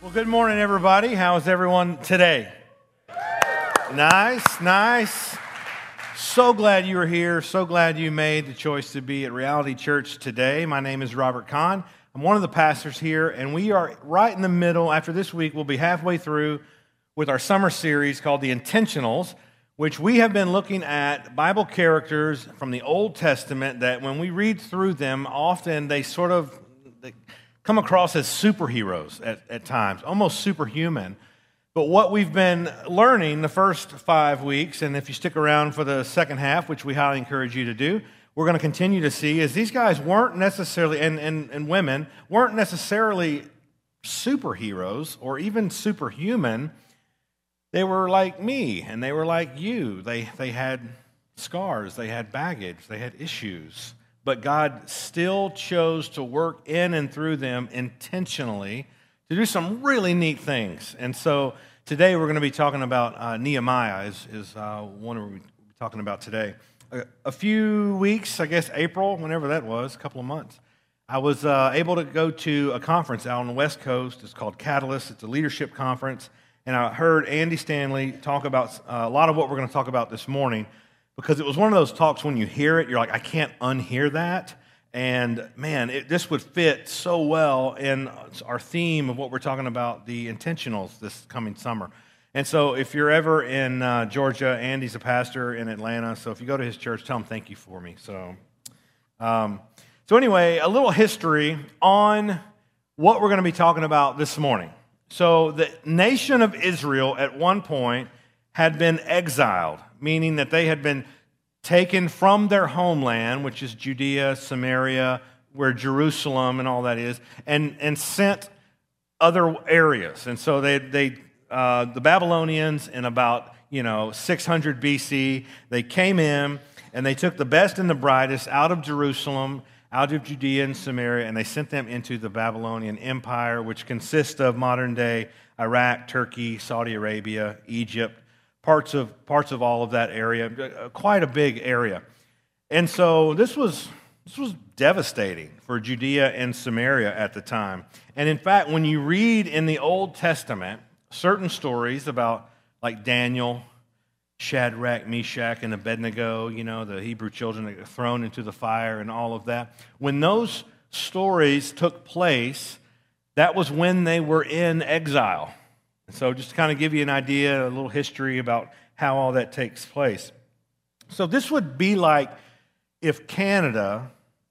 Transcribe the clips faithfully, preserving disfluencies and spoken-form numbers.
Well, good morning, everybody. How is everyone today? Nice, nice. So glad you were here. So glad you made the choice to be at Reality Church today. My name is Robert Kahn. I'm one of the pastors here, and we are right in the middle. After this week, we'll be halfway through with our summer series called The Intentionals, which we have been looking at Bible characters from the Old Testament that when we read through them, often they sort of they come across as superheroes at, at times, almost superhuman. But what we've been learning the first five weeks, and if you stick around for the second half, which we highly encourage you to do, we're going to continue to see is these guys weren't necessarily, and, and, and women, weren't necessarily superheroes or even superhuman. They were like me, and they were like you. They, they had scars, they had baggage, they had issues. But God still chose to work in and through them intentionally to do some really neat things. And so today we're going to be talking about uh, Nehemiah is, is uh, one we're talking about today. A, a few weeks, I guess April, whenever that was, a couple of months, I was uh, able to go to a conference out on the West Coast. It's called Catalyst. It's a leadership conference. And I heard Andy Stanley talk about uh, a lot of what we're going to talk about this morning, because it was one of those talks when you hear it, you're like, I can't unhear that. And man, it, this would fit so well in our theme of what we're talking about, the intentionals this coming summer. And so if you're ever in uh, Georgia, Andy's a pastor in Atlanta, so if you go to his church, tell him thank you for me. So, um, so anyway, a little history on what we're going to be talking about this morning. So the nation of Israel at one point had been exiled, meaning that they had been taken from their homeland, which is Judea, Samaria, where Jerusalem and all that is, and, and sent other areas. And so they, they uh, the Babylonians in about, you know, six hundred B C, they came in and they took the best and the brightest out of Jerusalem, out of Judea and Samaria, and they sent them into the Babylonian Empire, which consists of modern-day Iraq, Turkey, Saudi Arabia, Egypt, parts of parts of all of that area, quite a big area. And so this was this was devastating for Judea and Samaria at the time. And in fact, when you read in the Old Testament certain stories about like Daniel, Shadrach, Meshach, and Abednego, you know, the Hebrew children that were thrown into the fire and all of that, when those stories took place, that was when they were in exile. So just to kind of give you an idea, a little history about how all that takes place. So this would be like if Canada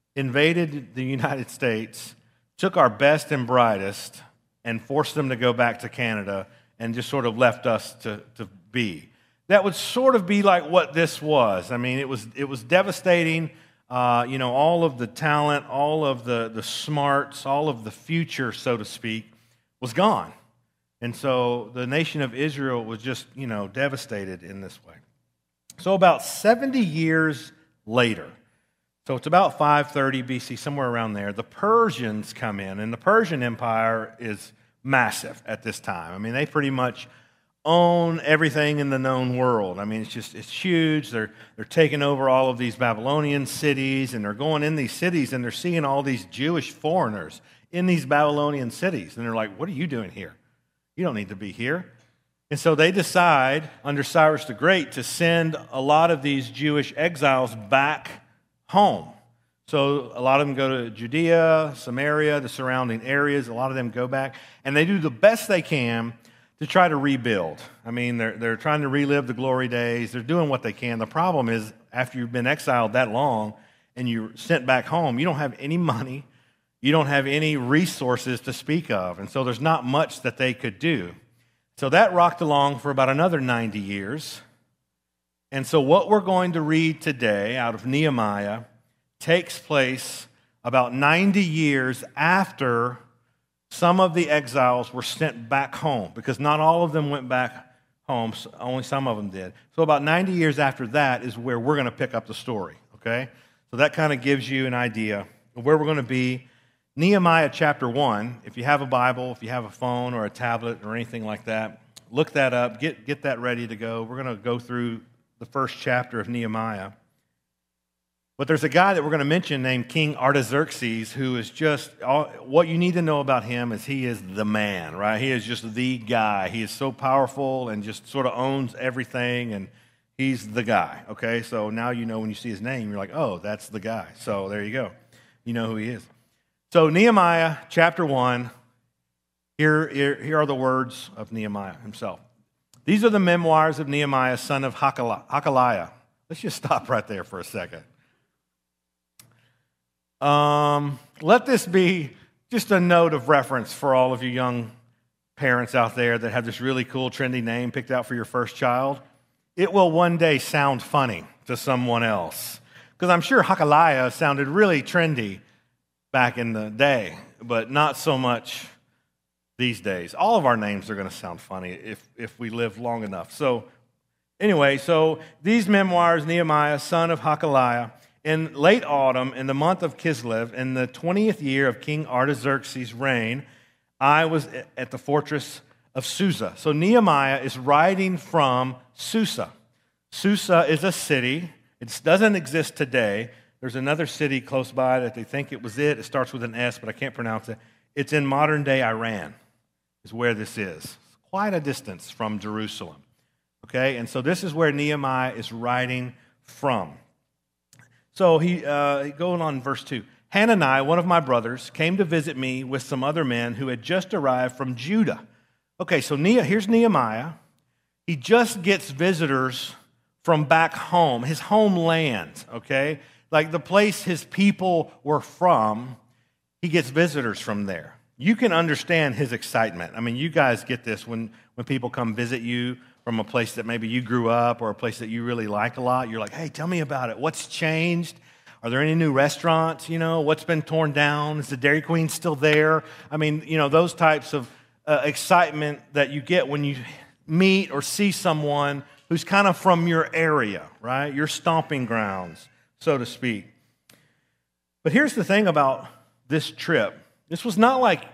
invaded the United States, took our best and brightest, and forced them to go back to Canada and just sort of left us to, to be. That would sort of be like what this was. I mean, it was it was devastating. Uh, you know, all of the talent, all of the, the smarts, all of the future, so to speak, was gone. And so the nation of Israel was just, you know, devastated in this way. So about seventy years later, so it's about five thirty B C, somewhere around there, the Persians come in, and the Persian Empire is massive at this time. I mean, they pretty much own everything in the known world. I mean, it's just, it's huge. They're, they're taking over all of these Babylonian cities, and they're going in these cities, and they're seeing all these Jewish foreigners in these Babylonian cities. And they're like, what are you doing here? You don't need to be here. And so they decide, under Cyrus the Great, to send a lot of these Jewish exiles back home. So a lot of them go to Judea, Samaria, the surrounding areas. A lot of them go back, and they do the best they can to try to rebuild. I mean, they're, they're trying to relive the glory days. They're doing what they can. The problem is, after you've been exiled that long and you're sent back home, you don't have any money. You don't have any resources to speak of, and so there's not much that they could do. So that rocked along for about another ninety years. And so what we're going to read today out of Nehemiah takes place about ninety years after some of the exiles were sent back home, because not all of them went back home, only some of them did. So about ninety years after that is where we're going to pick up the story, okay? So that kind of gives you an idea of where we're going to be. Nehemiah chapter one, if you have a Bible, if you have a phone or a tablet or anything like that, look that up, get, get that ready to go. We're going to go through the first chapter of Nehemiah. But there's a guy that we're going to mention named King Artaxerxes, who is just, all, what you need to know about him is he is the man, right? He is just the guy. He is so powerful and just sort of owns everything, and he's the guy, okay? So now you know when you see his name, you're like, oh, that's the guy. So there you go. You know who he is. So Nehemiah chapter one, here, here, here are the words of Nehemiah himself. These are the memoirs of Nehemiah, son of Hakaliah. Let's just stop right there for a second. Um, let this be just a note of reference for all of you young parents out there that have this really cool, trendy name picked out for your first child. It will one day sound funny to someone else. Because I'm sure Hakaliah sounded really trendy back in the day, but not so much these days. All of our names are going to sound funny if, if we live long enough. So anyway, so these memoirs, Nehemiah, son of Hakaliah, in late autumn, in the month of Kislev, in the twentieth year of King Artaxerxes' reign, I was at the fortress of Susa. So Nehemiah is writing from Susa. Susa is a city. It doesn't exist today. There's another city close by that they think it was it. It starts with an S, but I can't pronounce it. It's in modern-day Iran, is where this is. It's quite a distance from Jerusalem. Okay, and so this is where Nehemiah is writing from. So he, uh, going on in verse two, Hanani, one of my brothers, came to visit me with some other men who had just arrived from Judah. Okay, so Ne- here's Nehemiah. He just gets visitors from back home, his homeland, okay? Like the place his people were from, he gets visitors from there. You can understand his excitement. I mean, you guys get this when, when people come visit you from a place that maybe you grew up or a place that you really like a lot. You're like, hey, tell me about it. What's changed? Are there any new restaurants? You know, what's been torn down? Is the Dairy Queen still there? I mean, you know, those types of uh, excitement that you get when you meet or see someone who's kind of from your area, right? Your stomping grounds, so to speak. But here's the thing about this trip. This was not like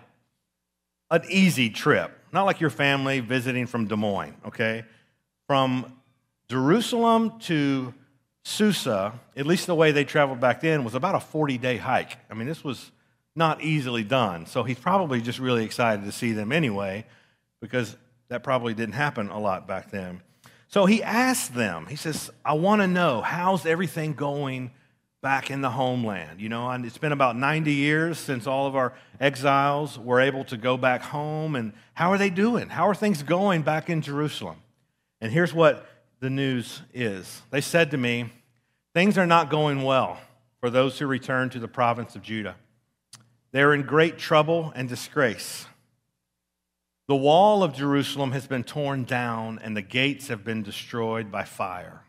an easy trip. Not like your family visiting from Des Moines, okay? From Jerusalem to Susa, at least the way they traveled back then, was about a forty-day hike. I mean, this was not easily done. So he's probably just really excited to see them anyway, because that probably didn't happen a lot back then. So he asked them, he says, I want to know, how's everything going back in the homeland? You know, and it's been about ninety years since all of our exiles were able to go back home. And how are they doing? How are things going back in Jerusalem? And here's what the news is. They said to me, things are not going well for those who return to the province of Judah. They're in great trouble and disgrace. The wall of Jerusalem has been torn down and the gates have been destroyed by fire.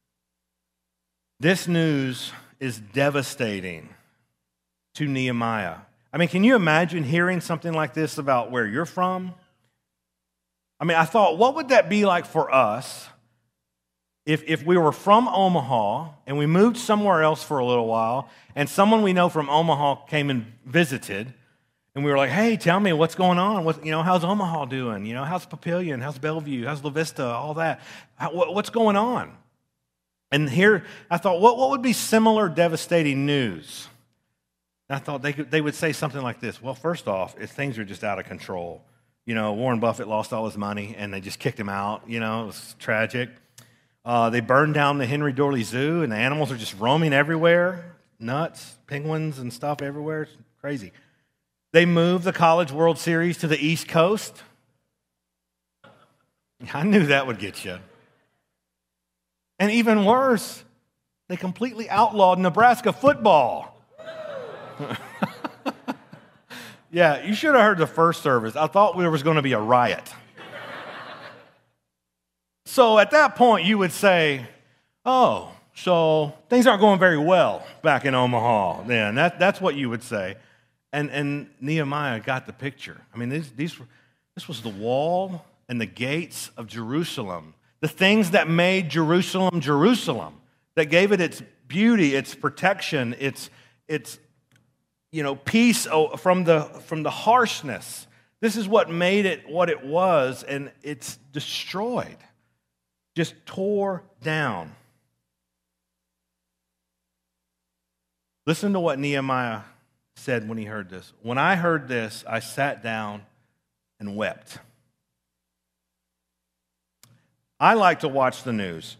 This news is devastating to Nehemiah. I mean, can you imagine hearing something like this about where you're from? I mean, I thought, what would that be like for us if, if we were from Omaha and we moved somewhere else for a little while and someone we know from Omaha came and visited and we were like, hey, tell me what's going on? What, you know, how's Omaha doing? You know, how's Papillion? How's Bellevue? How's La Vista? All that. How, what, what's going on? And here, I thought, what, what would be similar devastating news? And I thought they could, they would say something like this. Well, first off, if things are just out of control. You know, Warren Buffett lost all his money, and they just kicked him out. You know, it was tragic. Uh, they burned down the Henry Dorley Zoo, and the animals are just roaming everywhere. Nuts, penguins and stuff everywhere. It's crazy. They moved the College World Series to the East Coast. I knew that would get you. And even worse, they completely outlawed Nebraska football. Yeah, you should have heard the first service. I thought there was going to be a riot. So at that point, you would say, oh, so things aren't going very well back in Omaha then. That, that's what you would say. And, and Nehemiah got the picture. I mean, these, these were, this was the wall and the gates of Jerusalem. The things that made Jerusalem, Jerusalem, that gave it its beauty, its protection, its, its you know, peace from the, from the harshness. This is what made it what it was, and it's destroyed, just tore down. Listen to what Nehemiah said when he heard this. When I heard this, I sat down and wept. I like to watch the news.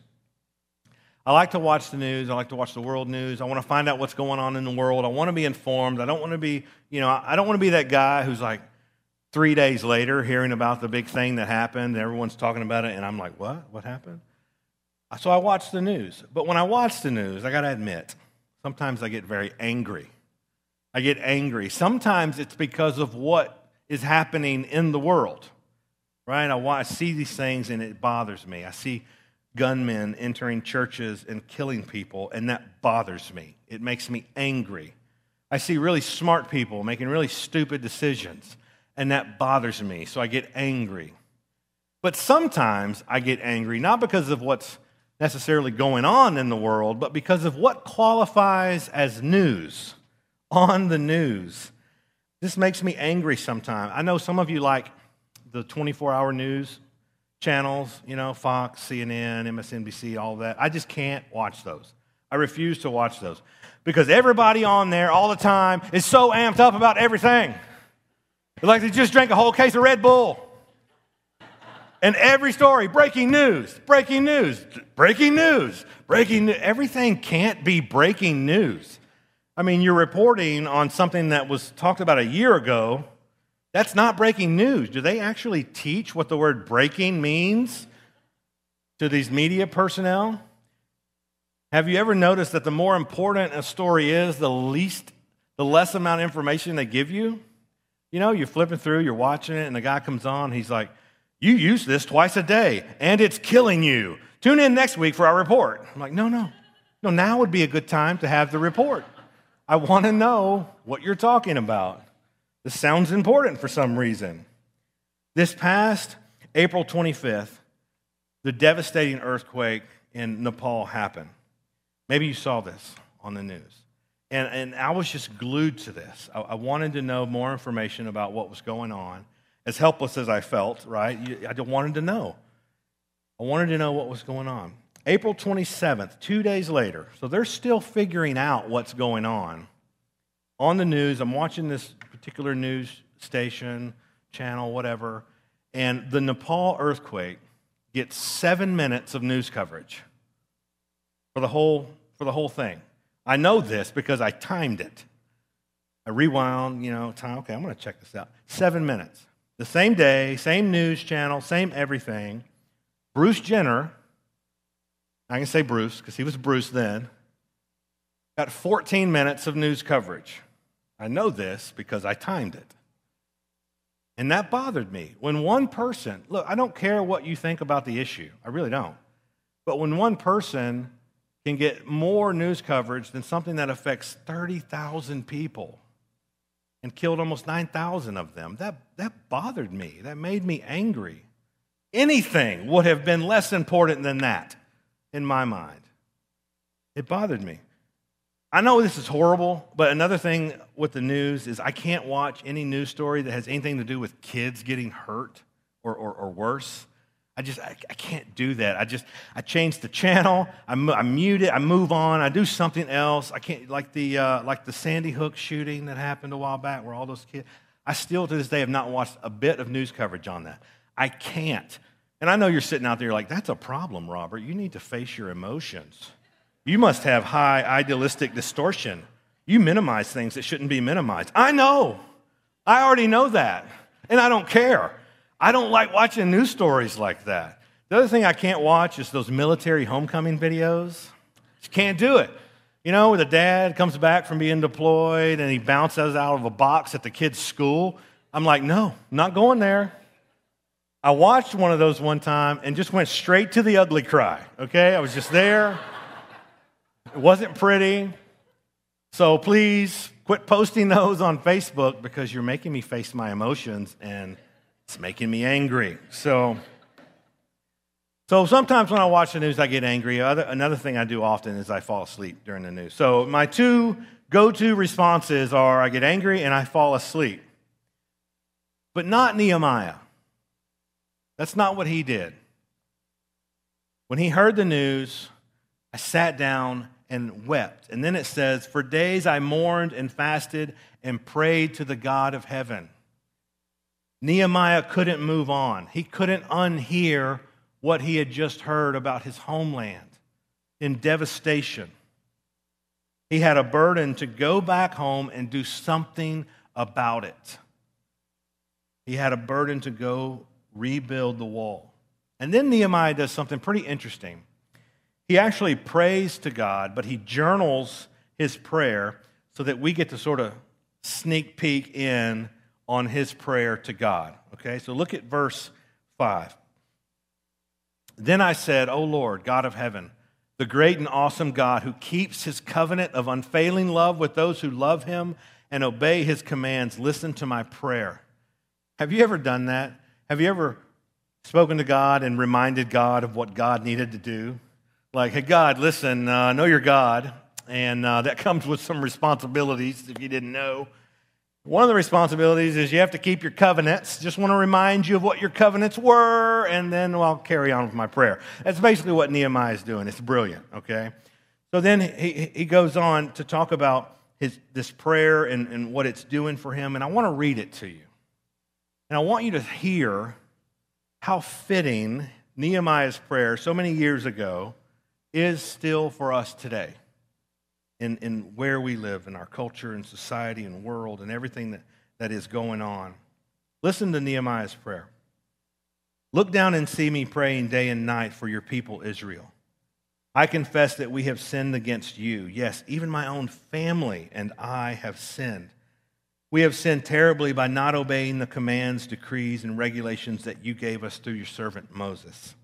I like to watch the news. I like to watch the world news. I want to find out what's going on in the world. I want to be informed. I don't want to be, you know, I don't want to be that guy who's like three days later hearing about the big thing that happened. And everyone's talking about it, and I'm like, what? What happened? So I watch the news. But when I watch the news, I got to admit, sometimes I get very angry. I get angry. Sometimes it's because of what is happening in the world, right? I, I see these things and it bothers me. I see gunmen entering churches and killing people, and that bothers me. It makes me angry. I see really smart people making really stupid decisions, and that bothers me, so I get angry. But sometimes I get angry, not because of what's necessarily going on in the world, but because of what qualifies as news on the news. This makes me angry sometimes. I know some of you like the twenty-four hour news channels, you know, Fox, C N N, M S N B C, all that. I just can't watch those. I refuse to watch those because everybody on there all the time is so amped up about everything. It's like they just drank a whole case of Red Bull. And every story, breaking news, breaking news, breaking news, breaking news. Everything can't be breaking news. I mean, you're reporting on something that was talked about a year ago. That's not breaking news. Do they actually teach what the word breaking means to these media personnel? Have you ever noticed that the more important a story is, the least, the less amount of information they give you? You know, you're flipping through, you're watching it, and the guy comes on, he's like, you use this twice a day, and it's killing you. Tune in next week for our report. I'm like, no, no. No, now would be a good time to have the report. I want to know what you're talking about. This sounds important for some reason. This past April twenty-fifth, the devastating earthquake in Nepal happened. Maybe you saw this on the news. And, and I was just glued to this. I, I wanted to know more information about what was going on. As helpless as I felt, right? I wanted to know. I wanted to know what was going on. April twenty-seventh, two days later, so they're still figuring out what's going on. On the news, I'm watching this particular news station, channel, whatever, and the Nepal earthquake gets seven minutes of news coverage for the whole, for the whole thing. I know this because I timed it. I rewound, you know, time, okay, I'm going to check this out. Seven minutes. The same day, same news channel, same everything. Bruce Jenner, I can say Bruce because he was Bruce then, got fourteen minutes of news coverage. I know this because I timed it. And that bothered me. When one person, look, I don't care what you think about the issue. I really don't. But when one person can get more news coverage than something that affects thirty thousand people, and killed almost nine thousand of them. That, that bothered me. That made me angry. Anything would have been less important than that in my mind. It bothered me. I know this is horrible, but another thing with the news is I can't watch any news story that has anything to do with kids getting hurt or, or, or worse. I just, I, I can't do that. I just, I change the channel, I, I mute it, I move on, I do something else. I can't, like the, uh, like the Sandy Hook shooting that happened a while back where all those kids, I still to this day have not watched a bit of news coverage on that. I can't. And I know you're sitting out there like, that's a problem, Robert. You need to face your emotions. You must have high idealistic distortion. You minimize things that shouldn't be minimized. I know. I already know that. And I don't care. I don't like watching news stories like that. The other thing I can't watch is those military homecoming videos. Just can't do it. You know, where the dad comes back from being deployed and he bounces out of a box at the kid's school. I'm like, no, not going there. I watched one of those one time and just went straight to the ugly cry, okay? I was just there. It wasn't pretty. So please quit posting those on Facebook because you're making me face my emotions and it's making me angry. So, so sometimes when I watch the news, I get angry. Other, another thing I do often is I fall asleep during the news. So my two go-to responses are I get angry and I fall asleep. But not Nehemiah. That's not what he did. When he heard the news, I sat down and wept. And then it says, for days I mourned and fasted and prayed to the God of heaven. Nehemiah couldn't move on. He couldn't unhear what he had just heard about his homeland in devastation. He had a burden to go back home and do something about it. He had a burden to go rebuild the wall. And then Nehemiah does something pretty interesting. He actually prays to God, but he journals his prayer so that we get to sort of sneak peek in on his prayer to God. Okay, so look at verse five. Then I said, O Lord, God of heaven, the great and awesome God who keeps his covenant of unfailing love with those who love him and obey his commands, listen to my prayer. Have you ever done that? Have you ever spoken to God and reminded God of what God needed to do? Like, hey, God, listen, uh, I know you're God, and uh, that comes with some responsibilities if you didn't know. One of the responsibilities is you have to keep your covenants. Just want to remind you of what your covenants were, and then well, I'll carry on with my prayer. That's basically what Nehemiah is doing. It's brilliant, okay? So then he, he goes on to talk about his, this prayer and, and what it's doing for him, and I want to read it to you. And I want you to hear how fitting Nehemiah's prayer so many years ago is still for us today. In, in where we live, in our culture and society and world and everything that, that is going on. Listen to Nehemiah's prayer. Look down and see me praying day and night for your people, Israel. I confess that we have sinned against you. Yes, even my own family and I have sinned. We have sinned terribly by not obeying the commands, decrees, and regulations that you gave us through your servant Moses.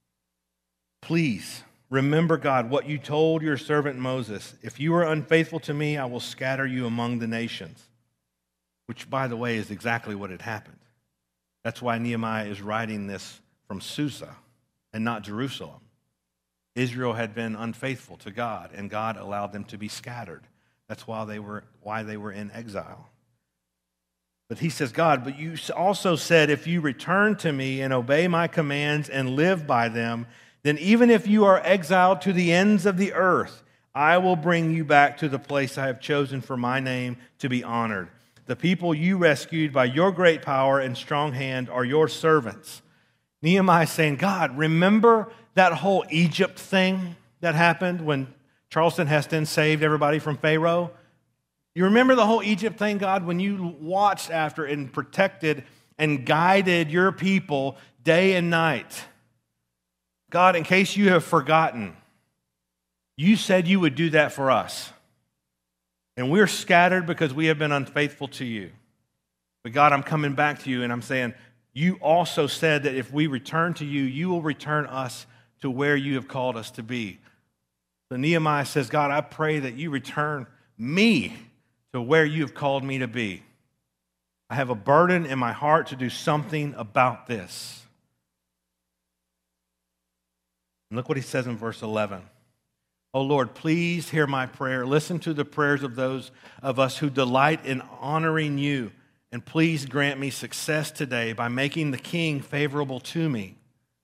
Please, remember, God, what you told your servant Moses. If you are unfaithful to me, I will scatter you among the nations. Which, by the way, is exactly what had happened. That's why Nehemiah is writing this from Susa and not Jerusalem. Israel had been unfaithful to God, and God allowed them to be scattered. That's why they were, why they were in exile. But he says, God, but you also said, if you return to me and obey my commands and live by them, then even if you are exiled to the ends of the earth, I will bring you back to the place I have chosen for my name to be honored. The people you rescued by your great power and strong hand are your servants. Nehemiah is saying, God, remember that whole Egypt thing that happened when Charleston Heston saved everybody from Pharaoh? You remember the whole Egypt thing, God, when you watched after and protected and guided your people day and night? God, in case you have forgotten, you said you would do that for us. And we're scattered because we have been unfaithful to you. But God, I'm coming back to you and I'm saying, you also said that if we return to you, you will return us to where you have called us to be. So Nehemiah says, God, I pray that you return me to where you have called me to be. I have a burden in my heart to do something about this. And look what he says in verse eleven. Oh Lord, please hear my prayer. Listen to the prayers of those of us who delight in honoring you. And please grant me success today by making the king favorable to me.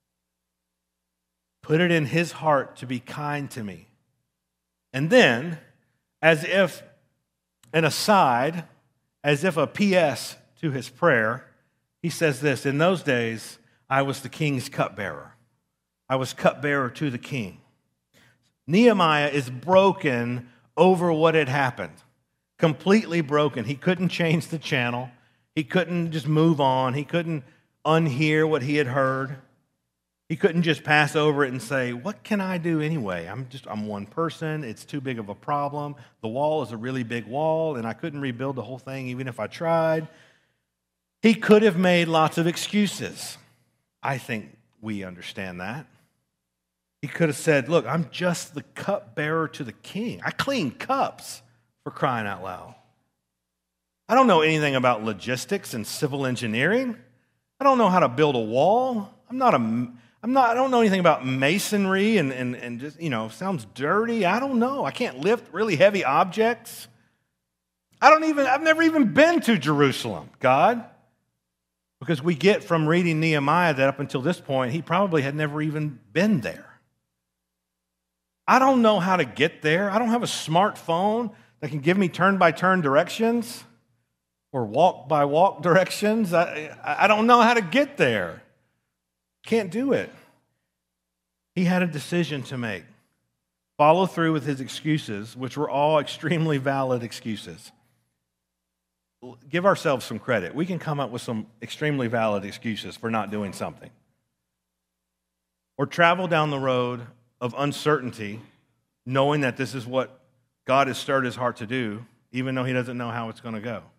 Put it in his heart to be kind to me. And then, as if an aside, as if a P S to his prayer, he says this, in those days, I was the king's cupbearer. I was cupbearer to the king. Nehemiah is broken over what had happened. Completely broken. He couldn't change the channel. He couldn't just move on. He couldn't unhear what he had heard. He couldn't just pass over it and say, what can I do anyway? I'm just, I'm one person. It's too big of a problem. The wall is a really big wall, and I couldn't rebuild the whole thing even if I tried. He could have made lots of excuses. I think we understand that. He could have said, look, I'm just the cupbearer to the king. I clean cups, for crying out loud. I don't know anything about logistics and civil engineering. I don't know how to build a wall. I'm not a, I'm not, I don't know anything about masonry and, and, and just, you know, sounds dirty. I don't know. I can't lift really heavy objects. I don't even, I've never even been to Jerusalem, God. Because we get from reading Nehemiah that up until this point, he probably had never even been there. I don't know how to get there. I don't have a smartphone that can give me turn-by-turn directions or walk-by-walk directions. I, I don't know how to get there. Can't do it. He had a decision to make. Follow through with his excuses, which were all extremely valid excuses. Give ourselves some credit. We can come up with some extremely valid excuses for not doing something. Or travel down the road of uncertainty, knowing that this is what God has stirred his heart to do, even though he doesn't know how it's going to go.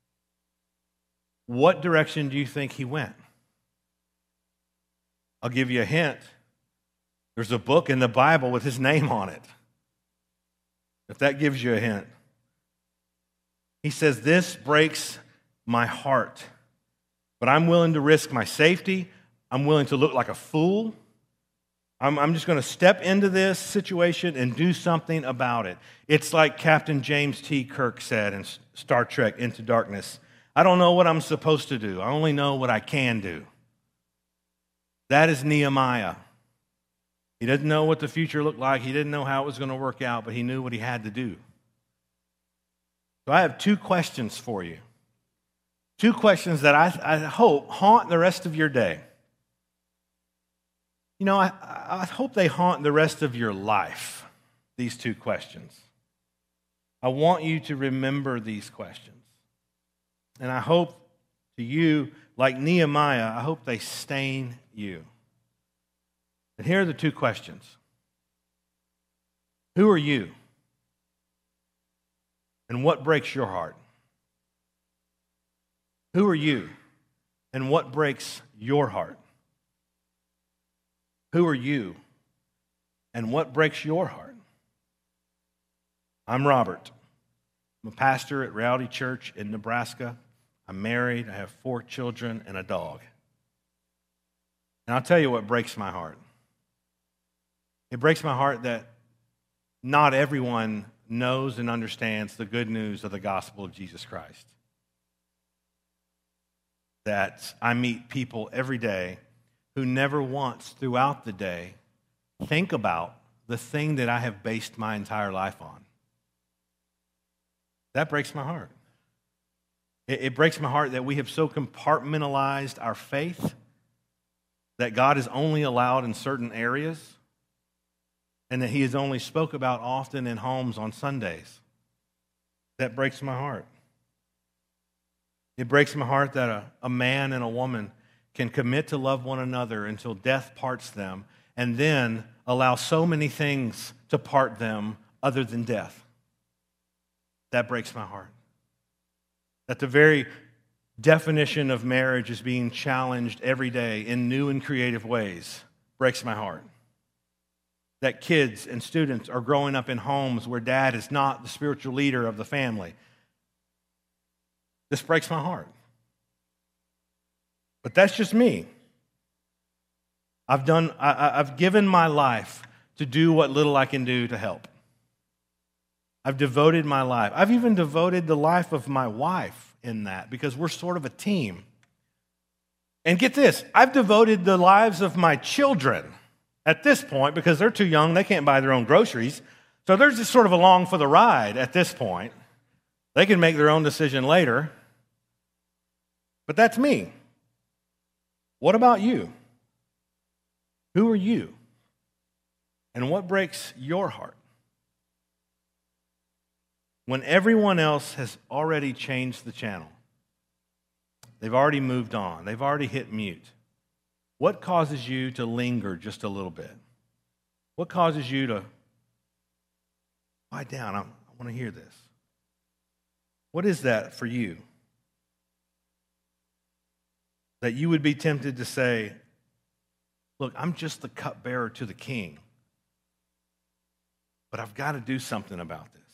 What direction do you think he went? I'll give you a hint. There's a book in the Bible with his name on it. If that gives you a hint. He says, this breaks my heart, but I'm willing to risk my safety. I'm willing to look like a fool. I'm, I'm just going to step into this situation and do something about it. It's like Captain James T. Kirk said in Star Trek Into Darkness. I don't know what I'm supposed to do. I only know what I can do. That is Nehemiah. He didn't know what the future looked like. He didn't know how it was going to work out, but he knew what he had to do. So I have two questions for you. Two questions that I, I hope haunt the rest of your day. You know, I, I hope they haunt the rest of your life, these two questions. I want you to remember these questions. And I hope to you, like Nehemiah, I hope they stain you. And here are the two questions. Who are you? And what breaks your heart? Who are you? And what breaks your heart? Who are you? And what breaks your heart? I'm Robert. I'm a pastor at Reality Church in Nebraska. I'm married. I have four children and a dog. And I'll tell you what breaks my heart. It breaks my heart that not everyone knows and understands the good news of the gospel of Jesus Christ. That I meet people every day who never once throughout the day think about the thing that I have based my entire life on. That breaks my heart. It, it breaks my heart that we have so compartmentalized our faith that God is only allowed in certain areas and that he is only spoke about often in homes on Sundays. That breaks my heart. It breaks my heart that a, a man and a woman can commit to love one another until death parts them, and then allow so many things to part them other than death. That breaks my heart. That the very definition of marriage is being challenged every day in new and creative ways breaks my heart. That kids and students are growing up in homes where dad is not the spiritual leader of the family. This breaks my heart. But that's just me. I've done, I, I've given my life to do what little I can do to help. I've devoted my life. I've even devoted the life of my wife in that because we're sort of a team. And get this, I've devoted the lives of my children at this point because they're too young, they can't buy their own groceries. So they're just sort of along for the ride at this point. They can make their own decision later. But that's me. What about you? Who are you? And what breaks your heart? When everyone else has already changed the channel, they've already moved on, they've already hit mute, what causes you to linger just a little bit? What causes you to lie down? I, I want to hear this. What is that for you? That you would be tempted to say, look, I'm just the cupbearer to the king, but I've got to do something about this.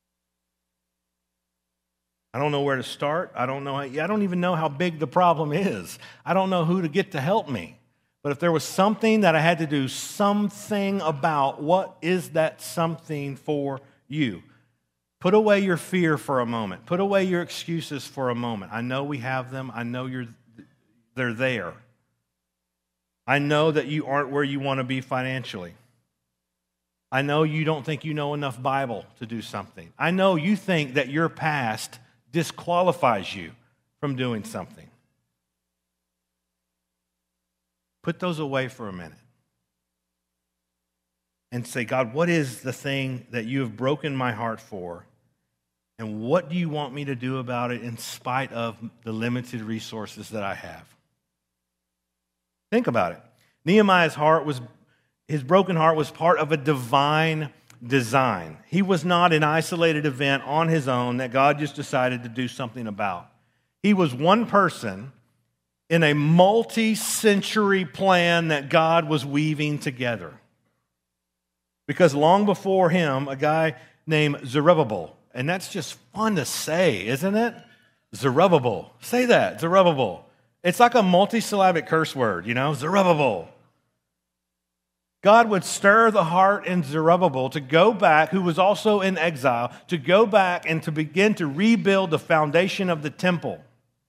I don't know where to start. I don't know. How, I don't even know how big the problem is. I don't know who to get to help me. But if there was something that I had to do something about, what is that something for you? Put away your fear for a moment. Put away your excuses for a moment. I know we have them. I know you're, they're there. I know that you aren't where you want to be financially. I know you don't think you know enough Bible to do something. I know you think that your past disqualifies you from doing something. Put those away for a minute and say, God, what is the thing that you have broken my heart for? And what do you want me to do about it in spite of the limited resources that I have? Think about it. Nehemiah's heart was, his broken heart was part of a divine design. He was not an isolated event on his own that God just decided to do something about. He was one person in a multi-century plan that God was weaving together. Because long before him, a guy named Zerubbabel, and that's just fun to say, isn't it? Zerubbabel. Say that, Zerubbabel. It's like a multisyllabic curse word, you know, Zerubbabel. God would stir the heart in Zerubbabel to go back, who was also in exile, to go back and to begin to rebuild the foundation of the temple.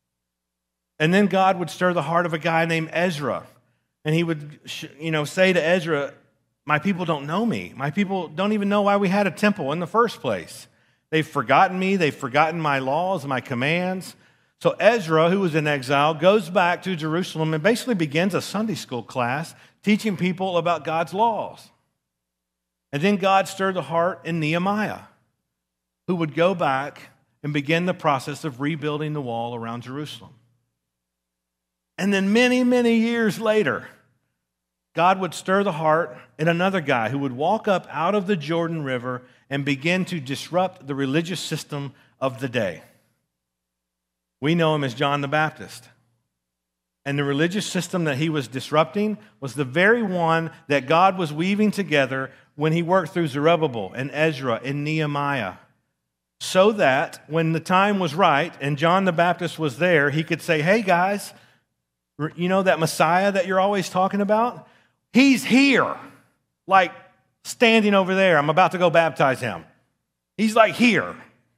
And then God would stir the heart of a guy named Ezra. And he would, you know, say to Ezra, my people don't know me. My people don't even know why we had a temple in the first place. They've forgotten me. They've forgotten my laws, my commands. So Ezra, who was in exile, goes back to Jerusalem and basically begins a Sunday school class teaching people about God's laws. And then God stirred the heart in Nehemiah, who would go back and begin the process of rebuilding the wall around Jerusalem. And then many, many years later, God would stir the heart in another guy who would walk up out of the Jordan River and begin to disrupt the religious system of the day. We know him as John the Baptist. And the religious system that he was disrupting was the very one that God was weaving together when he worked through Zerubbabel and Ezra and Nehemiah. So that when the time was right and John the Baptist was there, he could say, hey guys, you know that Messiah that you're always talking about? He's here, like standing over there. I'm about to go baptize him. He's like here.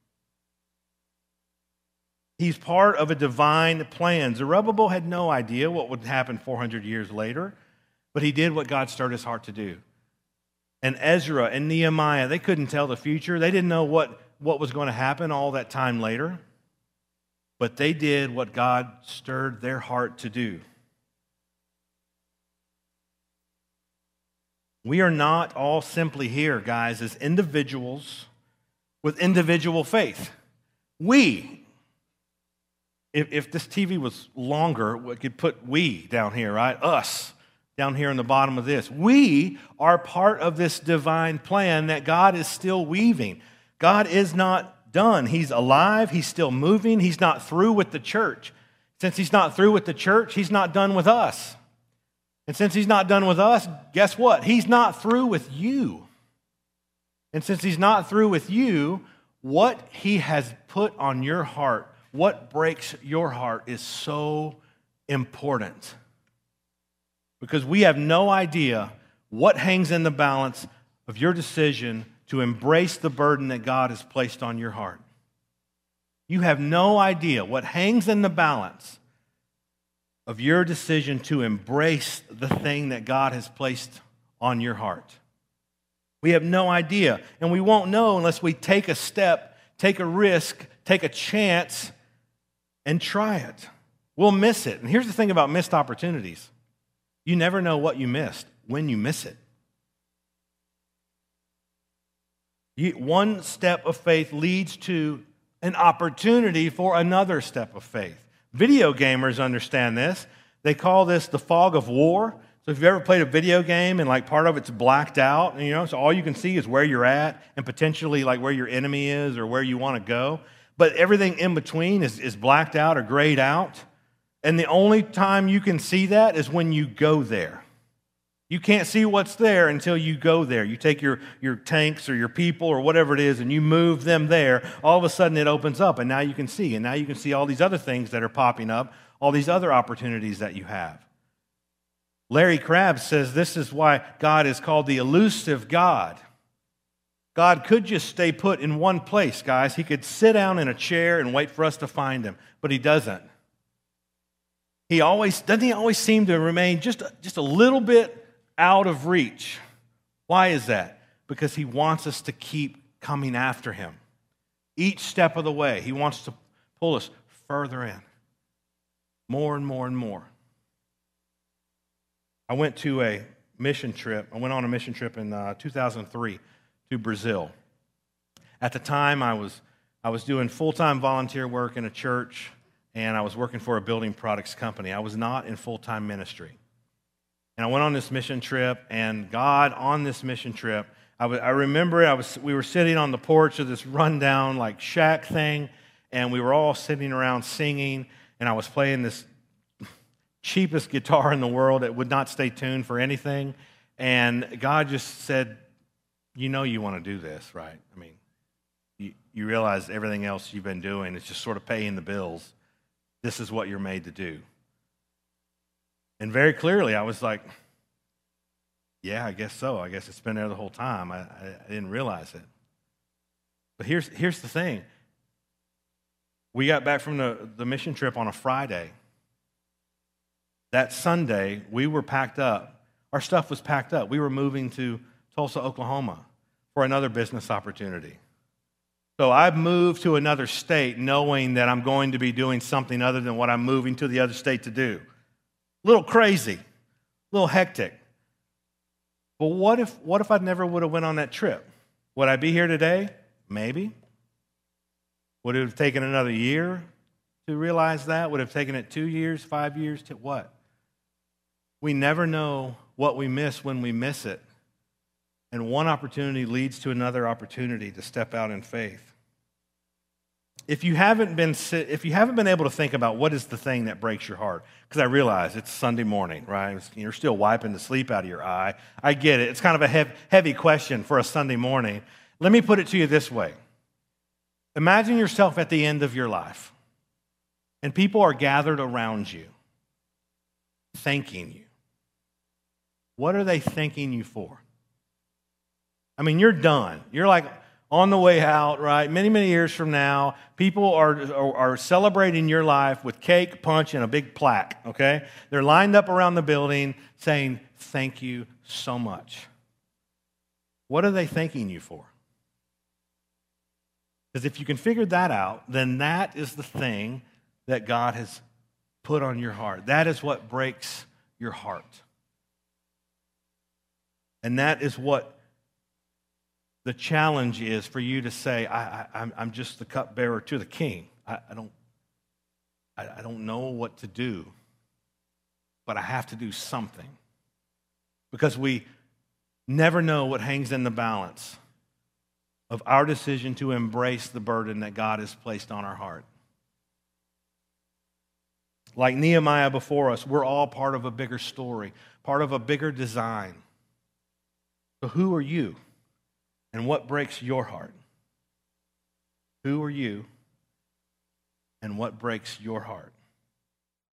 He's part of a divine plan. Zerubbabel had no idea what would happen four hundred years later, but he did what God stirred his heart to do. And Ezra and Nehemiah, they couldn't tell the future. They didn't know what, what was going to happen all that time later, but they did what God stirred their heart to do. We are not all simply here, guys, as individuals with individual faith. We, if, if this T V was longer, we could put we down here, right? Us down here in the bottom of this. We are part of this divine plan that God is still weaving. God is not done. He's alive. He's still moving. He's not through with the church. Since he's not through with the church, he's not done with us. And since he's not done with us, guess what? He's not through with you. And since he's not through with you, what he has put on your heart, what breaks your heart is so important. Because we have no idea what hangs in the balance of your decision to embrace the burden that God has placed on your heart. You have no idea what hangs in the balance of your decision to embrace the thing that God has placed on your heart. We have no idea, and we won't know unless we take a step, take a risk, take a chance, and try it. We'll miss it. And here's the thing about missed opportunities. You never know what you missed when you miss it. You, one step of faith leads to an opportunity for another step of faith. Video gamers understand this. They call this the fog of war. So if you've ever played a video game and like part of it's blacked out, you know, so all you can see is where you're at and potentially like where your enemy is or where you want to go. But everything in between is, is blacked out or grayed out. And the only time you can see that is when you go there. You can't see what's there until you go there. You take your, your tanks or your people or whatever it is and you move them there. All of a sudden it opens up and now you can see. And now you can see all these other things that are popping up, all these other opportunities that you have. Larry Crabb says this is why God is called the elusive God. God could just stay put in one place, guys. He could sit down in a chair and wait for us to find him, but he doesn't. He always, doesn't he always seem to remain just, just a little bit out of reach? Why is that? because he wants us to keep coming after him. Each step of the way, he wants to pull us further in, more and more and more. I went to a mission trip. I went on a mission trip in uh, two thousand three to Brazil. At the time, I was I was doing full-time volunteer work in a church, and I was working for a building products company. I was not in full-time ministry. And I went on this mission trip, and God, on this mission trip, I, w- I remember I was we were sitting on the porch of this rundown like shack thing, and we were all sitting around singing, and I was playing this cheapest guitar in the world that would not stay tuned for anything. And God just said, you know you want to do this, right? I mean, you, you realize everything else you've been doing is just sort of paying the bills. This is what you're made to do. And very clearly, I was like, yeah, I guess so. I guess it's been there the whole time. I, I, I didn't realize it. But here's, here's the thing. We got back from the, the mission trip on a Friday. That Sunday, we were packed up. Our stuff was packed up. We were moving to Tulsa, Oklahoma for another business opportunity. So I've moved to another state knowing that I'm going to be doing something other than what I'm moving to the other state to do. A little crazy, a little hectic. But what if, what if I never would have went on that trip? Would I be here today? Maybe. Would it have taken another year to realize that? Would it have taken it two years, five years to what? We never know what we miss when we miss it. And one opportunity leads to another opportunity to step out in faith. If you haven't been if you haven't been able to think about what is the thing that breaks your heart, because I realize it's Sunday morning, right? You're still wiping the sleep out of your eye. I get it. It's kind of a heavy, heavy question for a Sunday morning. Let me put it to you this way. Imagine yourself at the end of your life, and people are gathered around you, thanking you. What are they thanking you for? I mean, you're done. You're like on the way out, right? Many, many years from now, people are, are, are celebrating your life with cake, punch, and a big plaque, okay? They're lined up around the building saying, thank you so much. What are they thanking you for? Because if you can figure that out, then that is the thing that God has put on your heart. That is what breaks your heart. And that is what the challenge is for you to say, I, I, I'm, I'm just the cupbearer to the king. I, I don't, I, I don't know what to do, but I have to do something. Because we never know what hangs in the balance of our decision to embrace the burden that God has placed on our heart. Like Nehemiah before us, we're all part of a bigger story, part of a bigger design. So who are you? And what breaks your heart? Who are you? And what breaks your heart?